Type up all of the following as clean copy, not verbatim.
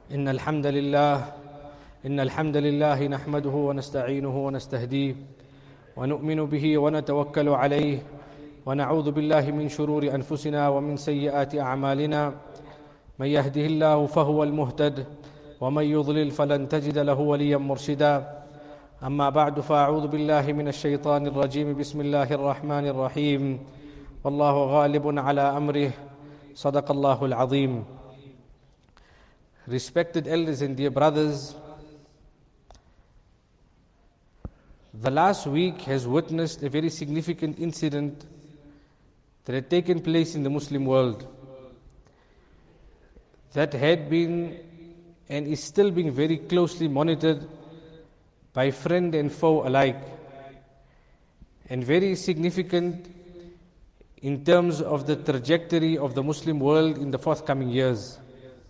إن الحمد لله نحمده ونستعينه ونستهديه ونؤمن به ونتوكل عليه ونعوذ بالله من شرور أنفسنا ومن سيئات أعمالنا من يهده الله فهو المهتد ومن يضلل فلن تجد له وليا مرشدا أما بعد فأعوذ بالله من الشيطان الرجيم بسم الله الرحمن الرحيم والله غالب على أمره صدق الله العظيم. Respected elders and dear brothers, the last week has witnessed a very significant incident that had taken place in the Muslim world that had been and is still being very closely monitored by friend and foe alike, and very significant in terms of the trajectory of the Muslim world in the forthcoming years.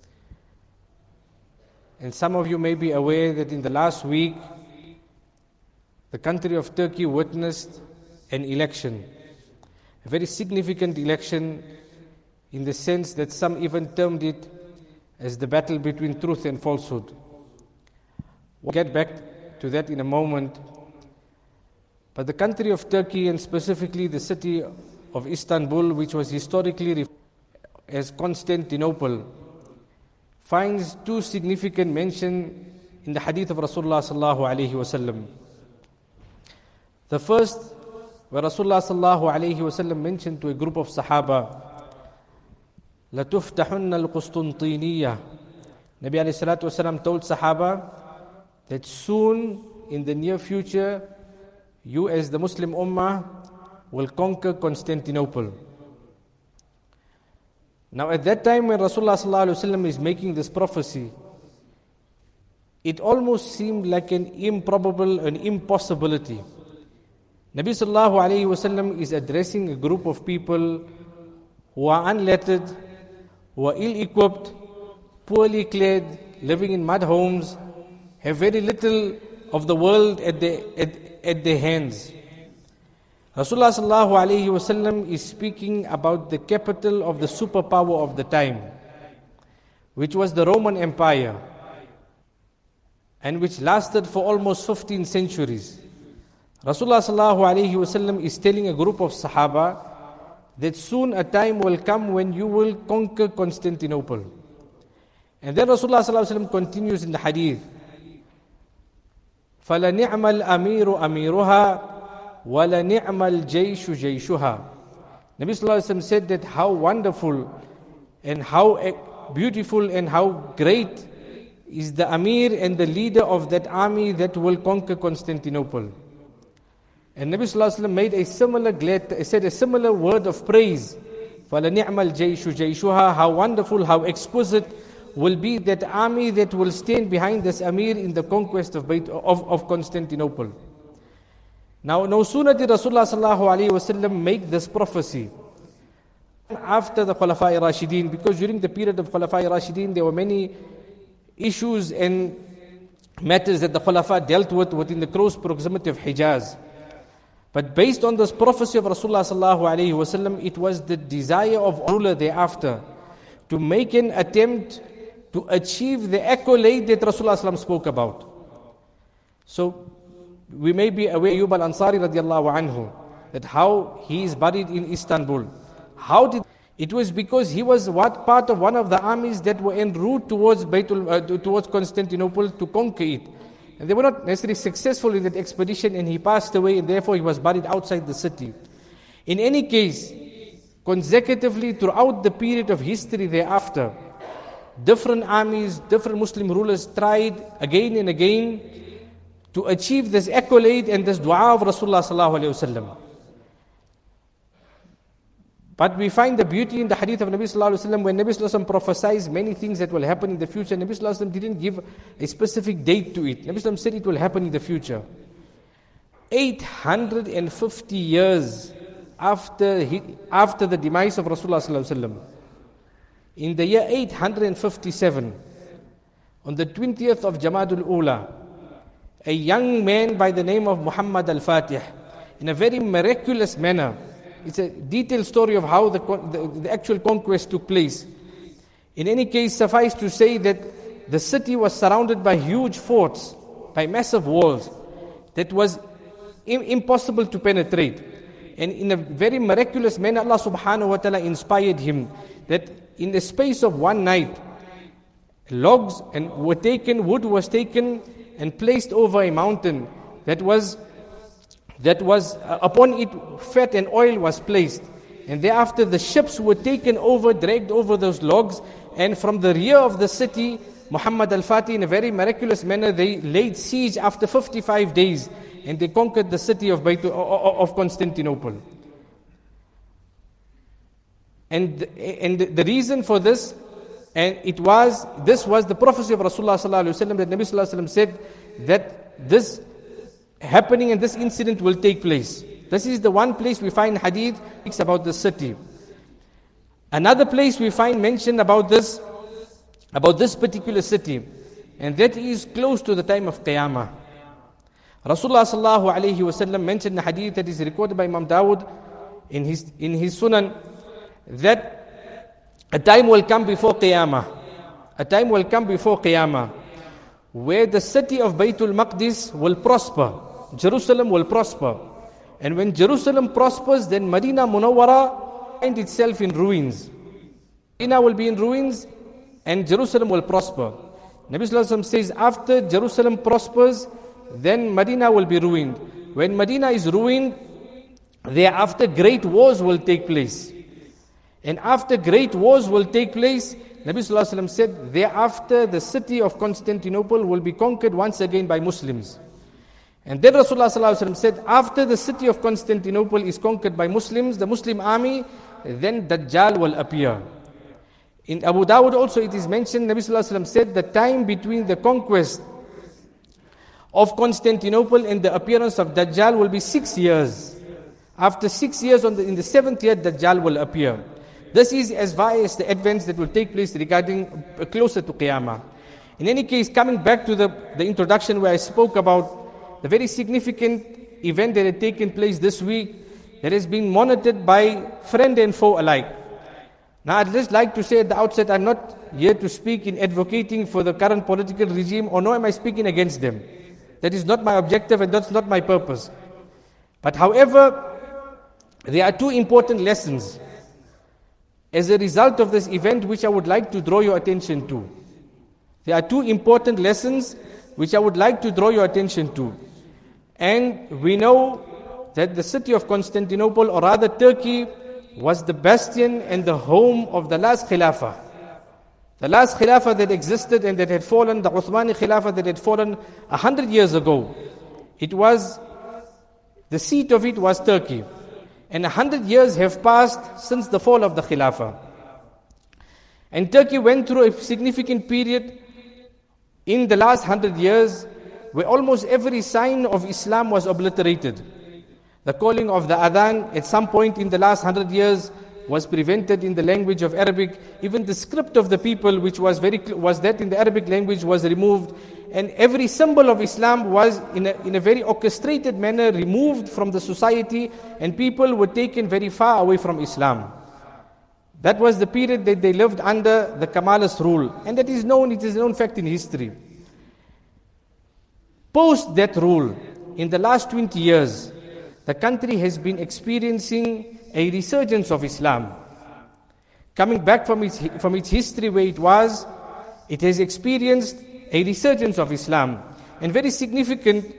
And some of you may be aware that in the last week, the country of Turkey witnessed an election, a very significant election in the sense that some even termed it as the battle between truth and falsehood. We'll get back to that in a moment. But the country of Turkey, and specifically the city of Istanbul, which was historically referred as Constantinople, finds two significant mentions in the hadith of Rasulullah sallallahu alaihi wasallam. The first, where Rasulullah sallallahu alaihi wasallam mentioned to a group of Sahaba, لَتُفْتَحُنَّ الْقُسْطُنْطِينِيَّةِ. Nabi alayhi salatu wasallam told Sahaba that soon, in the near future, you as the Muslim Ummah will conquer Constantinople. Now at that time when Rasulullah sallallahu alaihi wasallam is making this prophecy, it almost seemed like an impossibility. Nabi sallallahu alaihi wasallam is addressing a group of people who are unlettered, who are ill-equipped, poorly clad, living in mud homes, have very little of the world at their hands. Rasulullah sallallahu alaihi wasallam is speaking about the capital of the superpower of the time, which was the Roman Empire, and which lasted for almost 15 centuries. Rasulullah sallallahu alaihi wasallam is telling a group of Sahaba that soon a time will come when you will conquer Constantinople. And then Rasulullah sallallahu alaihi wasallam continues in the hadith, فَلَنِعْمَ الْأَمِيرُ أَمِيرُهَا وَلَنِعْمَ الْجَيْشُ جَيْشُهَا. Nabi sallallahu alaihi wasallam said that how wonderful and how beautiful and how great is the Amir and the leader of that army that will conquer Constantinople. And Nabi sallallahu alaihi wasallam said a similar word of praise. فَلَنِعْمَ الْجَيْشُ جَيْشُهَا. How wonderful, how exquisite will be that army that will stand behind this Amir in the conquest of Constantinople. Now, no sooner did Rasulullah sallallahu alaihi wasallam make this prophecy after the Khulafa'i Rashidin, because during the period of Khulafa'i Rashidin there were many issues and matters that the Khulafa dealt with within the close proximity of Hijaz. But based on this prophecy of Rasulullah sallallahu alaihi wasallam, it was the desire of ruler thereafter to make an attempt to achieve the accolade that Rasulullah sallallahu spoke about. So we may be aware, Ayyub al-Ansari radiallahu anhu, that how he is buried in Istanbul. It was because he was part of one of the armies that were en route towards Constantinople to conquer it. And they were not necessarily successful in that expedition, and he passed away, and therefore he was buried outside the city. In any case, consecutively throughout the period of history thereafter, different armies, different Muslim rulers tried again and again to achieve this accolade and this dua of Rasulullah sallallahu alaihi wasallam. But we find the beauty in the hadith of Nabi sallallahu alaihi wasallam when Nabi sallallahu alaihi wasallam prophesies many things that will happen in the future. Nabi sallallahu alaihi wasallam didn't give a specific date to it. Nabi sallallahu alaihi wasallam said it will happen in the future. 850 years after the demise of Rasulullah sallallahu alaihi wasallam, in the year 857, on the 20th of Jamadul Ula, a young man by the name of Muhammad al-Fatih, in a very miraculous manner, it's a detailed story of how the actual conquest took place. In any case, suffice to say that the city was surrounded by huge forts, by massive walls that was impossible to penetrate. And in a very miraculous manner, Allah subhanahu wa ta'ala inspired him that in the space of one night, logs were taken, wood was taken and placed over a mountain that was upon it fat and oil was placed. And thereafter the ships were taken over, dragged over those logs, and from the rear of the city, Muhammad al-Fatih, in a very miraculous manner, they laid siege after 55 days, and they conquered the city of Constantinople. And the reason for this, this was the prophecy of Rasulullah sallallahu alaihi wasallam, that Nabi sallallahu alaihi wasallam said that this happening and this incident will take place. This is the one place we find hadith speaks about the city. Another place we find mention about this particular city, and that is close to the time of Qiyamah. Rasulullah sallallahu alaihi wasallam mentioned the hadith that is recorded by Imam Dawud in his Sunan, that a time will come before Qiyamah. A time will come before Qiyamah where the city of Baytul Maqdis will prosper. Jerusalem will prosper. And when Jerusalem prospers, then Medina Munawwara finds itself in ruins. Medina will be in ruins and Jerusalem will prosper. Nabi Sallallahu Alaihi Wasallam says, after Jerusalem prospers, then Medina will be ruined. When Medina is ruined, thereafter great wars will take place. And after great wars will take place, Nabi Sallallahu Alaihi Wasallam said, thereafter the city of Constantinople will be conquered once again by Muslims. And then Rasulullah Sallallahu Alaihi Wasallam said, after the city of Constantinople is conquered by Muslims, the Muslim army, then Dajjal will appear. In Abu Dawud also it is mentioned, Nabi Sallallahu Alaihi Wasallam said, the time between the conquest of Constantinople and the appearance of Dajjal will be 6 years. After 6 years, in the 7th year, Dajjal will appear. This is as far as the events that will take place regarding closer to Qiyamah. In any case, coming back to the introduction where I spoke about the very significant event that had taken place this week, that has been monitored by friend and foe alike. Now, I'd just like to say at the outset, I'm not here to speak in advocating for the current political regime, or nor am I speaking against them. That is not my objective and that's not my purpose. But however, there are two important lessons as a result of this event which I would like to draw your attention to. There are two important lessons which I would like to draw your attention to. And we know that the city of Constantinople, or rather Turkey, was the bastion and the home of the last Khilafah. The last Khilafah that existed and that had fallen, the Uthmani Khilafah that had fallen 100 years ago. The seat of it was Turkey. And 100 years have passed since the fall of the Khilafah. And Turkey went through a significant period in the last 100 years where almost every sign of Islam was obliterated. The calling of the adhan at some point in the last 100 years was prevented in the language of Arabic. Even the script of the people, which was that in the Arabic language, was removed. And every symbol of Islam was in a very orchestrated manner removed from the society, and people were taken very far away from Islam. That was the period that they lived under the Kemalist rule, and it is a known fact in history. Post that rule, in the last 20 years, the country has been experiencing a resurgence of Islam. Coming back from its history where it has experienced a resurgence of Islam. And a very significant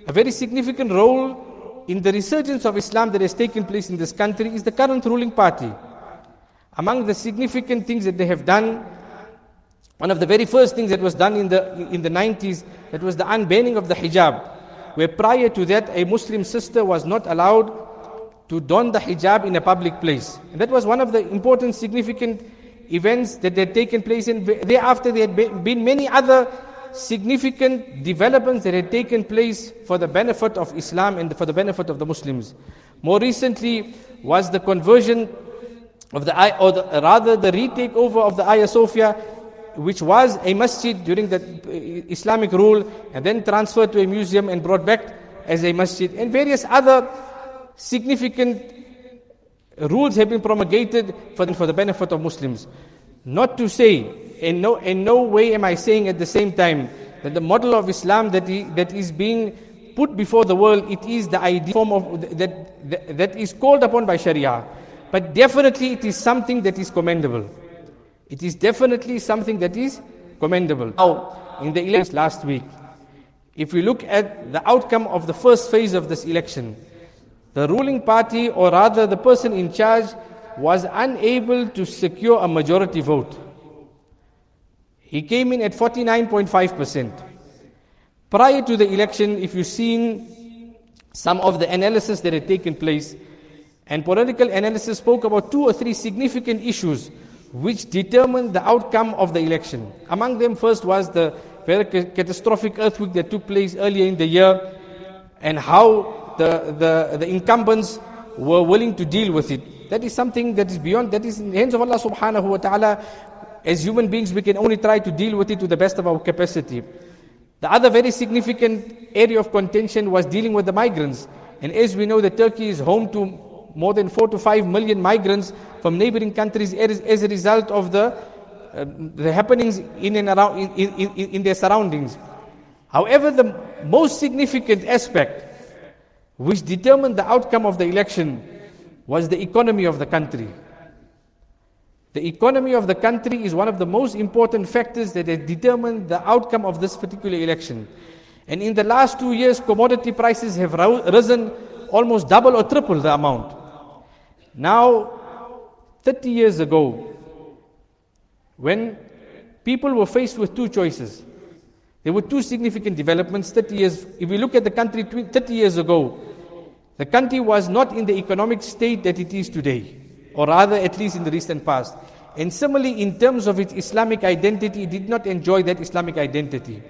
role in the resurgence of Islam that has taken place in this country is the current ruling party. Among the significant things that they have done, one of the very first things that was done in the 90s, that was the unbanning of the hijab, where prior to that a Muslim sister was not allowed to don the hijab in a public place. And that was one of the important, significant events that had taken place. And thereafter there had been many other significant developments that had taken place for the benefit of Islam and for the benefit of the Muslims. More recently was the conversion of the retake over of the Hagia Sophia, which was a masjid during the Islamic rule, and then transferred to a museum and brought back as a masjid. And various other significant rules have been promulgated for the benefit of Muslims. Not to say in no way am I saying at the same time that the model of Islam that is being put before the world, it is the ideal form of that is called upon by Sharia. But definitely it is something that is commendable. It is definitely something that is commendable. Now, in the elections last week, if we look at the outcome of the first phase of this election, the ruling party, or rather the person in charge, was unable to secure a majority vote. He came in at 49.5%. Prior to the election, if you've seen some of the analysis that had taken place, and political analysis spoke about 2 or 3 significant issues which determined the outcome of the election. Among them, first was the very catastrophic earthquake that took place earlier in the year, and how the incumbents were willing to deal with it. That is something that is beyond, that is in the hands of Allah subhanahu wa ta'ala. As human beings, we can only try to deal with it to the best of our capacity. The other very significant area of contention was dealing with the migrants. And as we know, that Turkey is home to more than 4 to 5 million migrants from neighboring countries as a result of the happenings in and around in their surroundings. However, the most significant aspect which determined the outcome of the election was the economy of the country. The economy of the country is one of the most important factors that has determined the outcome of this particular election. And in the last 2 years, commodity prices have risen almost double or triple the amount. Now, 30 years ago, when people were faced with 2 choices, there were 2 significant developments. 30 years, if we look at the country 30 years ago, the country was not in the economic state that it is today, or rather at least in the recent past. And similarly, in terms of its Islamic identity, it did not enjoy that Islamic identity.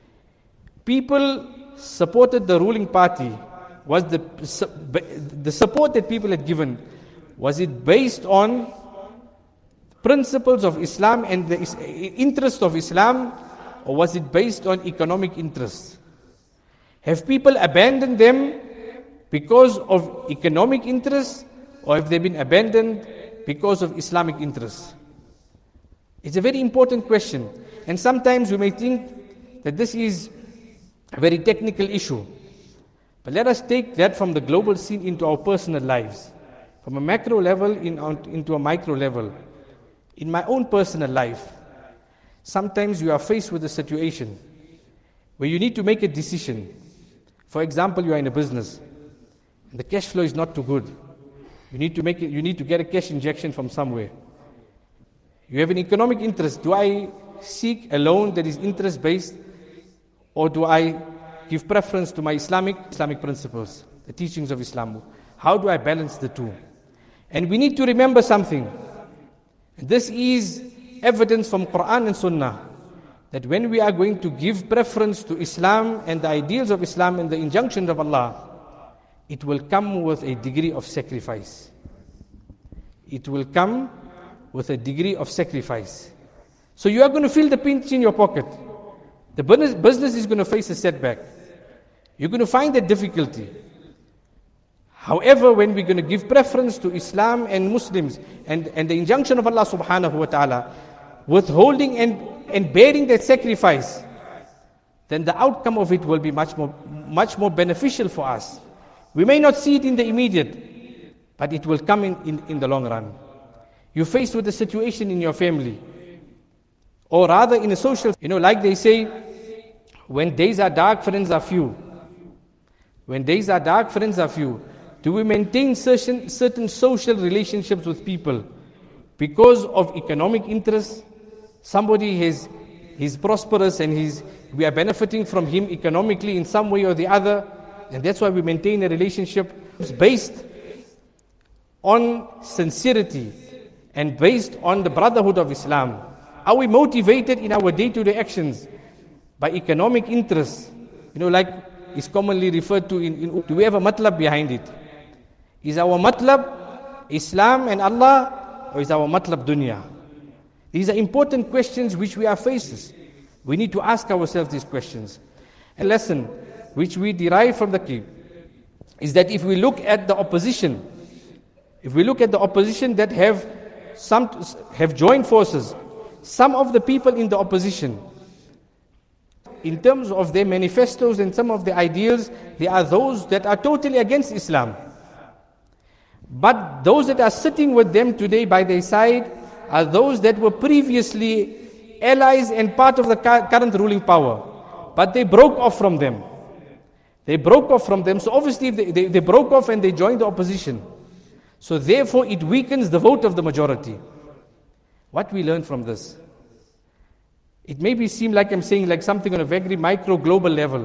People supported the ruling party. Was the support that people had given, was it based on principles of Islam and the interest of Islam, or was it based on economic interests? Have people abandoned them because of economic interests, or have they been abandoned because of Islamic interests? It's a very important question. And sometimes we may think that this is a very technical issue. But let us take that from the global scene into our personal lives. From a macro level into a micro level. In my own personal life, sometimes you are faced with a situation where you need to make a decision. For example, you are in a business and the cash flow is not too good. You need to get a cash injection from somewhere. You have an economic interest. Do I seek a loan that is interest based, or do I give preference to my Islamic principles, the teachings of Islam? How do I balance the two? And we need to remember something. This is evidence from Quran and Sunnah, that when we are going to give preference to Islam and the ideals of Islam and the injunctions of Allah, it will come with a degree of sacrifice. It will come with a degree of sacrifice. So you are going to feel the pinch in your pocket. The business is going to face a setback. You're going to find that difficulty. However, when we're going to give preference to Islam and Muslims and the injunction of Allah subhanahu wa ta'ala, withholding and bearing that sacrifice, then the outcome of it will be much more beneficial for us. We may not see it in the immediate, but it will come in the long run. You're faced with a situation in your family, or rather in a social, like they say, when days are dark, friends are few. When days are dark, friends are few. Do we maintain certain social relationships with people because of economic interests? Somebody he's prosperous and we are benefiting from him economically in some way or the other, and that's why we maintain a relationship. It's based on sincerity and based on the brotherhood of Islam. Are we motivated in our day-to-day actions by economic interests? Like is commonly referred to do we have a matlab behind it? Is our matlab Islam and Allah, or is our matlab dunya? These are important questions which we are faced. We need to ask ourselves these questions. A lesson which we derive from the key is that if we look at the opposition, that have joined forces some of the people in the opposition, in terms of their manifestos and some of the ideals, they are those that are totally against Islam. But those that are sitting with them today by their side are those that were previously allies and part of the current ruling power. But they broke off from them. They broke off from them. So obviously they broke off and they joined the opposition. So therefore it weakens the vote of the majority. What we learn from this? It may seem like I'm saying like something on a very micro global level.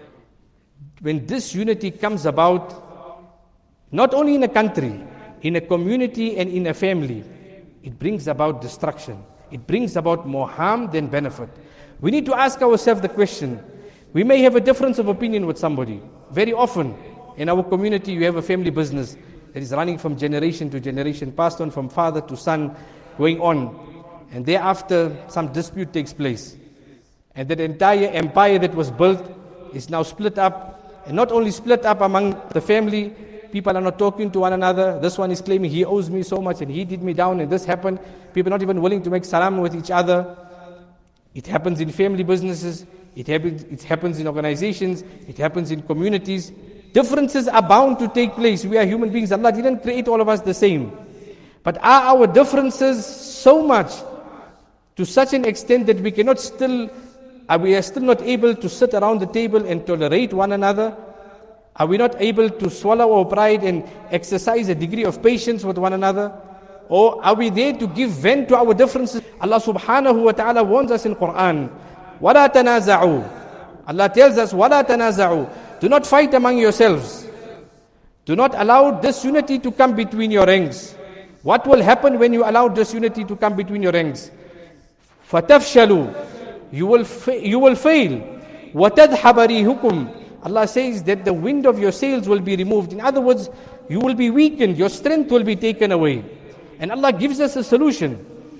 When this unity comes about, not only in a country, in a community and in a family, it brings about destruction. It brings about more harm than benefit. We need to ask ourselves the question. We may have a difference of opinion with somebody. Very often in our community you have a family business that is running from generation to generation, passed on from father to son, going on. And thereafter some dispute takes place. And that entire empire that was built is now split up. And not only split up among the family, people are not talking to one another. This one is claiming he owes me so much and he did me down and this happened. People are not even willing to make salam with each other. It happens in family businesses. It happens in organizations. It happens in communities. Differences are bound to take place. We are human beings. Allah didn't create all of us the same. But are our differences so much, to such an extent that we are still not able to sit around the table and tolerate one another? Are we not able to swallow our pride and exercise a degree of patience with one another? Or are we there to give vent to our differences? Allah subhanahu wa ta'ala warns us in Quran, وَلَا تَنَازَعُوا. Allah tells us, وَلَا تَنَازَعُوا. Do not fight among yourselves. Do not allow disunity to come between your ranks. What will happen when you allow disunity to come between your ranks? فَتَفْشَلُوا. You will fail. وَتَدْحَبَ رِيحُكُمْ. Allah says that the wind of your sails will be removed. In other words, you will be weakened. Your strength will be taken away. And Allah gives us a solution.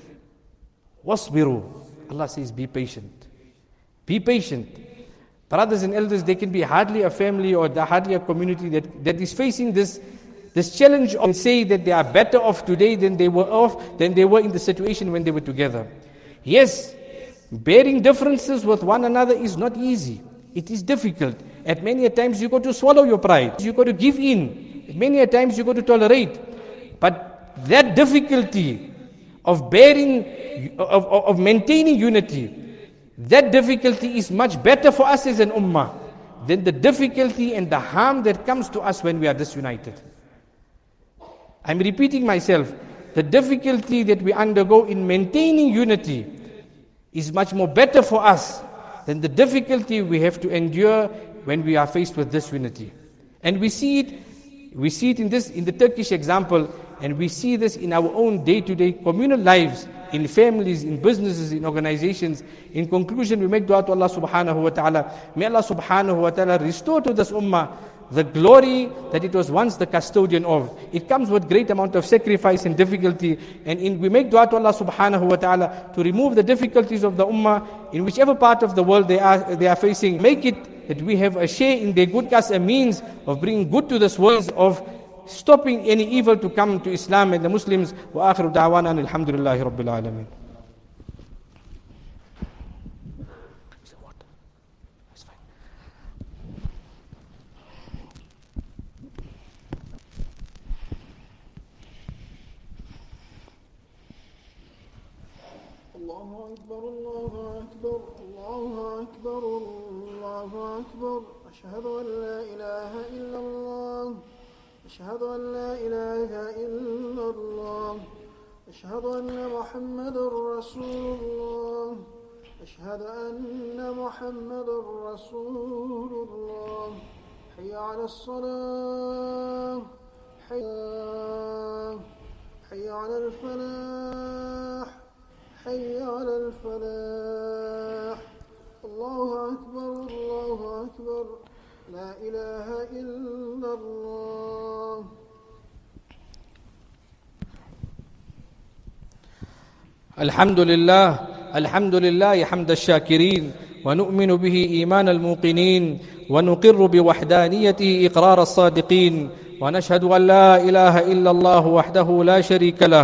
وَاصْبِرُوا. Allah says, be patient. Be patient. Brothers and elders, there can be hardly a family or hardly a community that is facing this challenge of say that they are better off today than they were in the situation when they were together. Yes, bearing differences with one another is not easy. It is difficult. At many a times you got to swallow your pride. You got to give in. At many a times you got to tolerate. But that difficulty of maintaining unity, that difficulty is much better for us as an ummah than the difficulty and the harm that comes to us when we are disunited. I'm repeating myself. The difficulty that we undergo in maintaining unity is much more better for us than the difficulty we have to endure when we are faced with disunity. And we see it in the Turkish example, and we see this in our own day-to-day communal lives, in families, in businesses, in organizations. In conclusion, we make dua to Allah subhanahu wa ta'ala. May Allah subhanahu wa ta'ala restore to this ummah the glory that it was once the custodian of. It comes with great amount of sacrifice and difficulty. And we make dua to Allah subhanahu wa ta'ala to remove the difficulties of the ummah in whichever part of the world they are facing. Make it that we have a share in their good as a means of bringing good to this world, of stopping any evil to come to Islam and the Muslims. Wa akhiru da'wana alhamdulillahi rabbil alameen. الله أكبر الله أكبر الله أكبر الله أكبر أشهد أن لا إله إلا الله أشهد أن لا إله إلا الله أشهد أن محمد رسول الله أشهد أن محمد رسول الله حي على الصلاة حي على الفلاح حي على الفلاح الله أكبر الله أكبر لا إله إلا الله. الحمد لله حمد الشاكرين ونؤمن به إيمان الموقنين ونقر بوحدانيته إقرار الصادقين ونشهد أن لا إله إلا الله وحده لا شريك له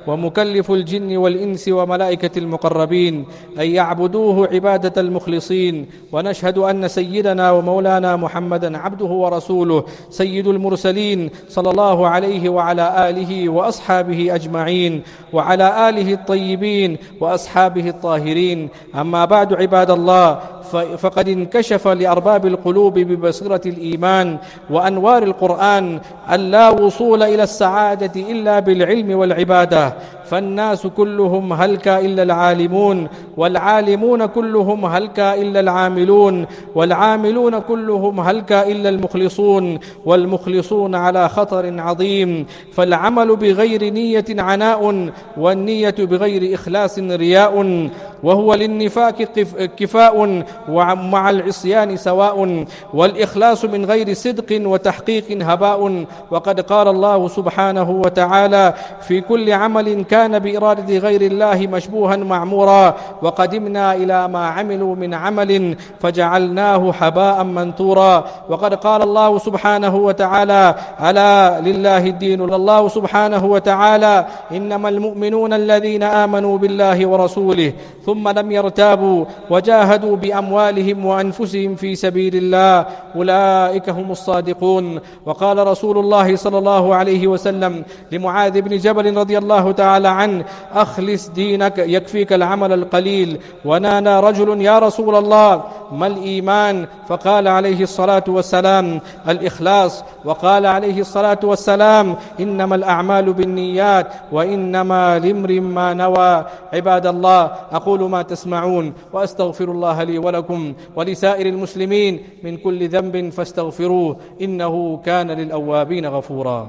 ومكلف الجن والإنس وملائكة المقربين أن يعبدوه عبادة المخلصين. ونشهد أن سيدنا ومولانا محمدا عبده ورسوله سيد المرسلين صلى الله عليه وعلى آله وأصحابه أجمعين، وعلى آله الطيبين وأصحابه الطاهرين. أما بعد عباد الله، فقد انكشف لأرباب القلوب ببصيرة الإيمان وأنوار القرآن أن لا وصول إلى السعادة إلا بالعلم والعبادة، فالناس كلهم هلكا إلا العالمون، والعالمون كلهم هلكا إلا العاملون، والعاملون كلهم هلكا إلا المخلصون، والمخلصون على خطر عظيم. فالعمل بغير نية عناء، والنية بغير إخلاص رياء، وهو للنفاق كفاء ومع العصيان سواء، والإخلاص من غير صدق وتحقيق هباء. وقد قال الله سبحانه وتعالى: في كل عمل كان بإرادة غير الله مشبوها معمورا، وقدمنا إلى ما عملوا من عمل فجعلناه هباء منثورا. وقد قال الله سبحانه وتعالى: ألا لله الدين. الله سبحانه وتعالى: إنما المؤمنون الذين آمنوا بالله ورسوله ثم لم يرتابوا وجاهدوا بأموالهم وأنفسهم في سبيل الله، أولئك هم الصادقون. وقال رسول الله صلى الله عليه وسلم لمعاذ بن جبل رضي الله تعالى عنه: أخلص دينك يكفيك العمل القليل. ونادى رجل: يا رسول الله، ما الإيمان؟ فقال عليه الصلاة والسلام: الإخلاص. وقال عليه الصلاة والسلام: إنما الأعمال بالنيات وإنما لامرئ ما نوى. عباد الله، أقول ما تسمعون وأستغفر الله لي ولكم ولسائر المسلمين من كل ذنب فاستغفروه، إنه كان للأوابين غفورا.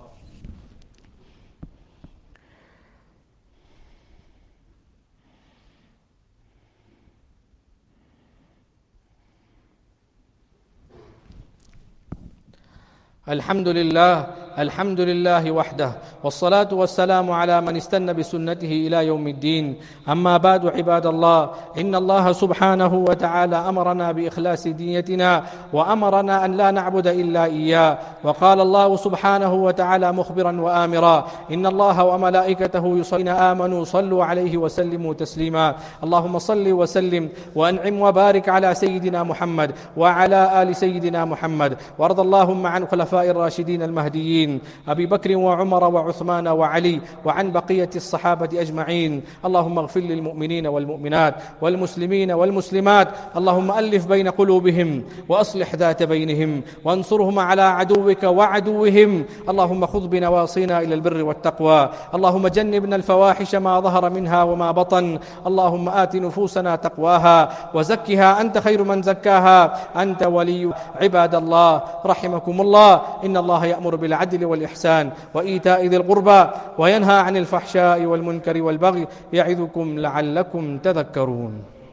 الحمد لله وحده، والصلاة والسلام على من استنى بسنته إلى يوم الدين. أما بعد عباد الله، إن الله سبحانه وتعالى أمرنا بإخلاص نيتنا، وأمرنا أن لا نعبد إلا إياه. وقال الله سبحانه وتعالى مخبرا وآمرا: إن الله وملائكته يصلون آمنوا صلوا عليه وسلموا تسليما. اللهم صل وسلم وأنعم وبارك على سيدنا محمد وعلى آل سيدنا محمد، وارض اللهم عن خلفاء الراشدين المهديين أبي بكر وعمر وعثمان وعلي، وعن بقية الصحابة أجمعين. اللهم اغفر للمؤمنين والمؤمنات والمسلمين والمسلمات، اللهم ألف بين قلوبهم وأصلح ذات بينهم، وانصرهم على عدوك وعدوهم. اللهم خذ بنواصينا إلى البر والتقوى، اللهم جنبنا الفواحش ما ظهر منها وما بطن. اللهم آت نفوسنا تقواها وزكها، أنت خير من زكاها، أنت ولي. عباد الله رحمكم الله، إن الله يأمر بالعدل والإحسان وإيتاء ذي القربى وينهى عن الفحشاء والمنكر والبغي، يعظكم لعلكم تذكرون.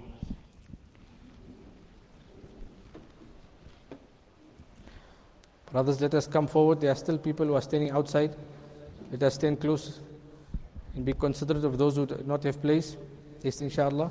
Brothers, let us come forward. There are still people who are standing outside. Let us stand close and be considerate of those who do not have place. Yes, inshallah.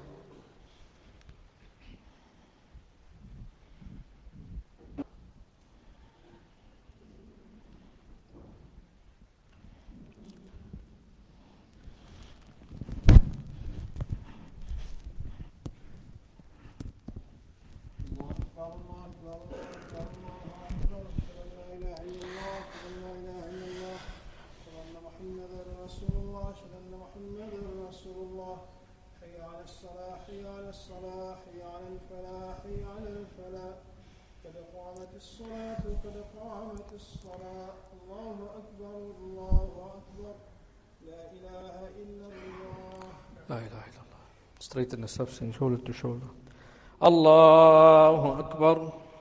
Straighten the steps and shoulder to shoulder. Allahu Akbar.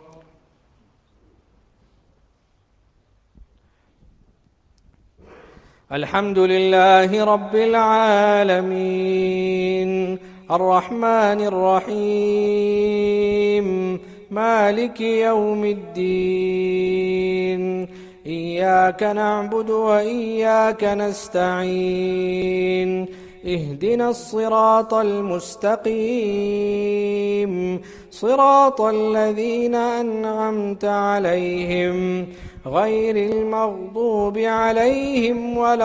Alhamdulillahi Rabbil Alameen, Ar-Rahmanir Rahim, Maliki Yawmiddin. إياك نعبد وإياك نستعين. اهدنا الصراط المستقيم، صراط الذين أنعمت عليهم غير المغضوب عليهم ولا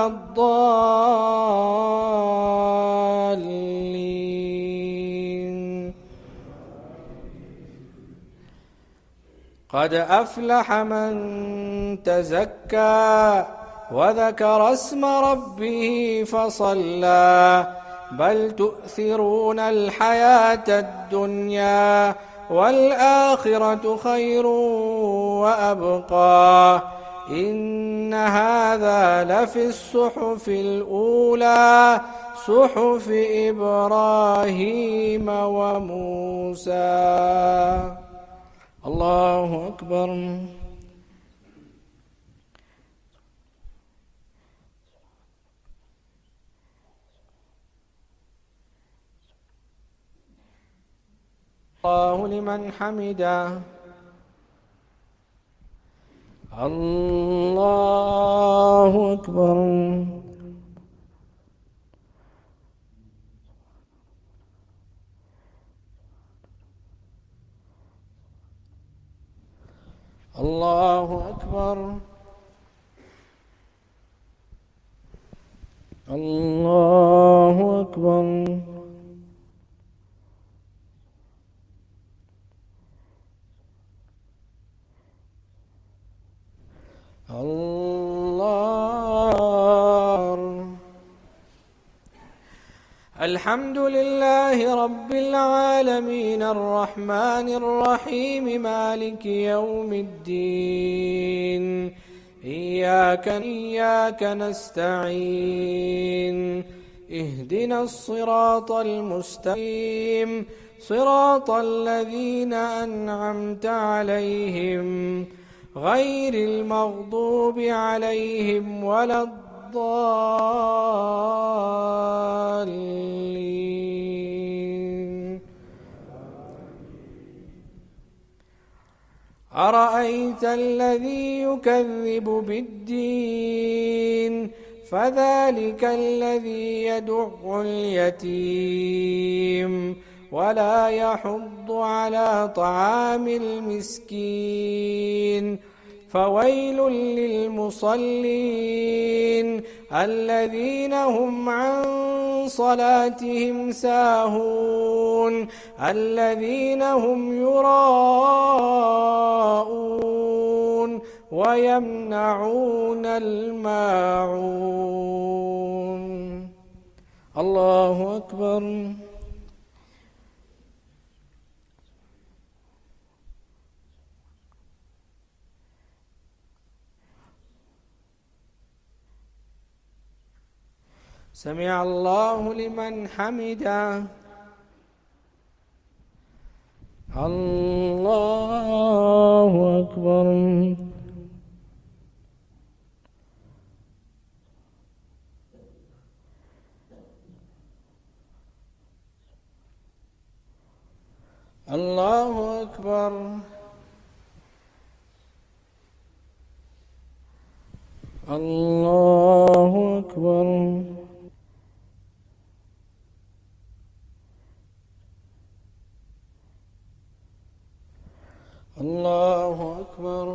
الضالين. قد أفلح من تزكى وذكر اسم ربه فصلى بل تؤثرون الحياة الدنيا والآخرة خير وأبقى إن هذا لفي الصحف الأولى صحف إبراهيم وموسى. الله أكبر. الله لمن حمده. الله أكبر. الله أكبر. الله أكبر. الله. الحمد لله رب العالمين الرحمن الرحيم مالك يوم الدين إياك نستعين اهدنا الصراط المستقيم صراط الذين أنعمت عليهم غير المغضوب عليهم ولا الضالين. أرأيت الذي يكذب بالدين فذلك الذي يدع اليتيم ولا يحض على طعام المسكين فويل للمصلين الذين هم عن صلاتهم ساهون الذين هم يراءون ويمنعون الماعون. الله أكبر. سمع الله لمن حمده. الله أكبر. الله أكبر. الله أكبر. الله أكبر.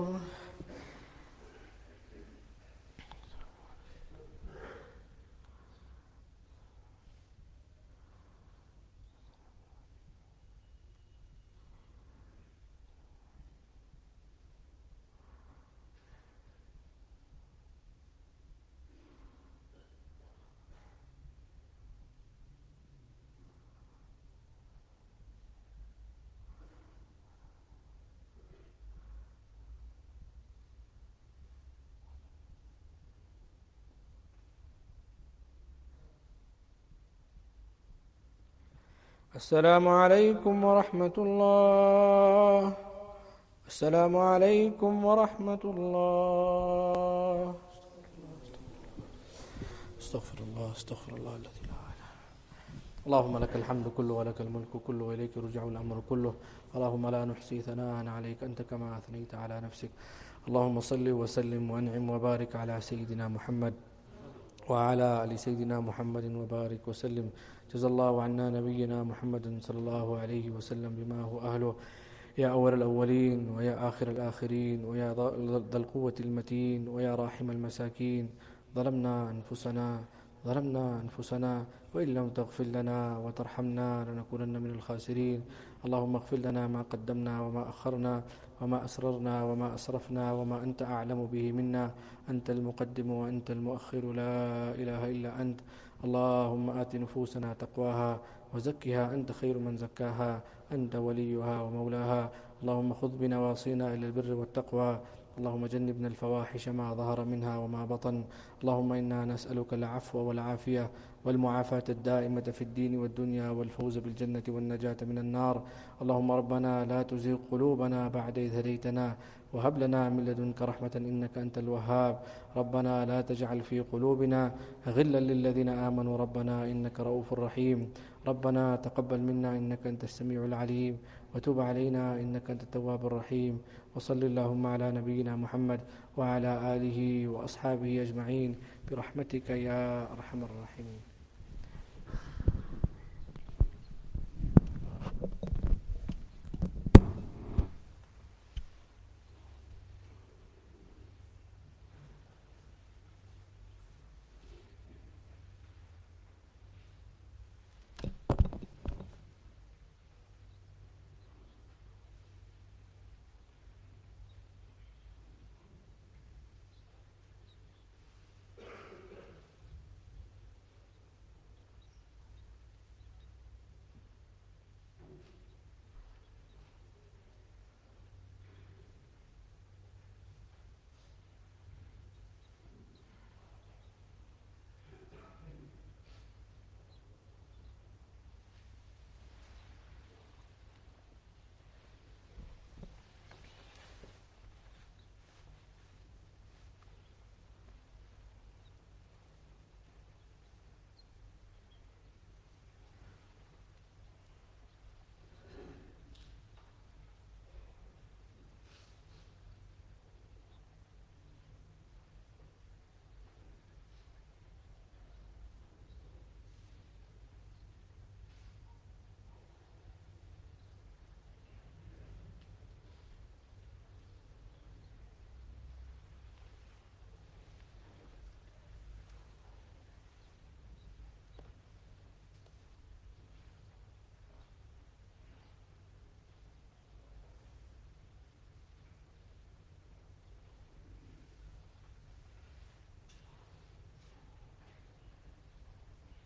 السلام عليكم ورحمة الله. السلام عليكم ورحمة الله. استغفر الله الذي لا إله. اللهم لك الحمد كله ولك الملك كله وإليك يرجع الأمر كله. اللهم لا نحصي ثناء عليك أنت كما أثنيت على نفسك. اللهم صل وسلم وأنعم وبارك على سيدنا محمد وعلى آل سيدنا محمد وبارك وسلم. جزا الله عنا نبينا محمد صلى الله عليه وسلم بما هو أهله. يا أول الأولين ويا آخر الآخرين ويا ذا القوة المتين ويا راحم المساكين، ظلمنا أنفسنا وإن لم تغفر لنا وترحمنا لنكونن من الخاسرين. اللهم اغفر لنا ما قدمنا وما أخرنا وما أسررنا وما أسرفنا وما أنت أعلم به منا. أنت المقدم وأنت المؤخر، لا إله إلا أنت. اللهم آت نفوسنا تقواها وزكها أنت خير من زكاها، أنت وليها ومولاها. اللهم خذ بنواصينا إلى البر والتقوى. اللهم جنبنا الفواحش ما ظهر منها وما بطن. اللهم إنا نسألك العفو والعافية والمعافاة الدائمة في الدين والدنيا والفوز بالجنة والنجاة من النار. اللهم ربنا لا تزغ قلوبنا بعد إذ هديتنا وهب لنا من لدنك رحمة إنك أنت الوهاب. ربنا لا تجعل في قلوبنا غلا للذين آمنوا ربنا إنك رؤوف رحيم. ربنا تقبل منا إنك أنت السميع العليم وتب علينا إنك أنت التواب الرحيم. وصل اللهم على نبينا محمد وعلى آله وأصحابه أجمعين برحمتك يا أرحم الراحمين.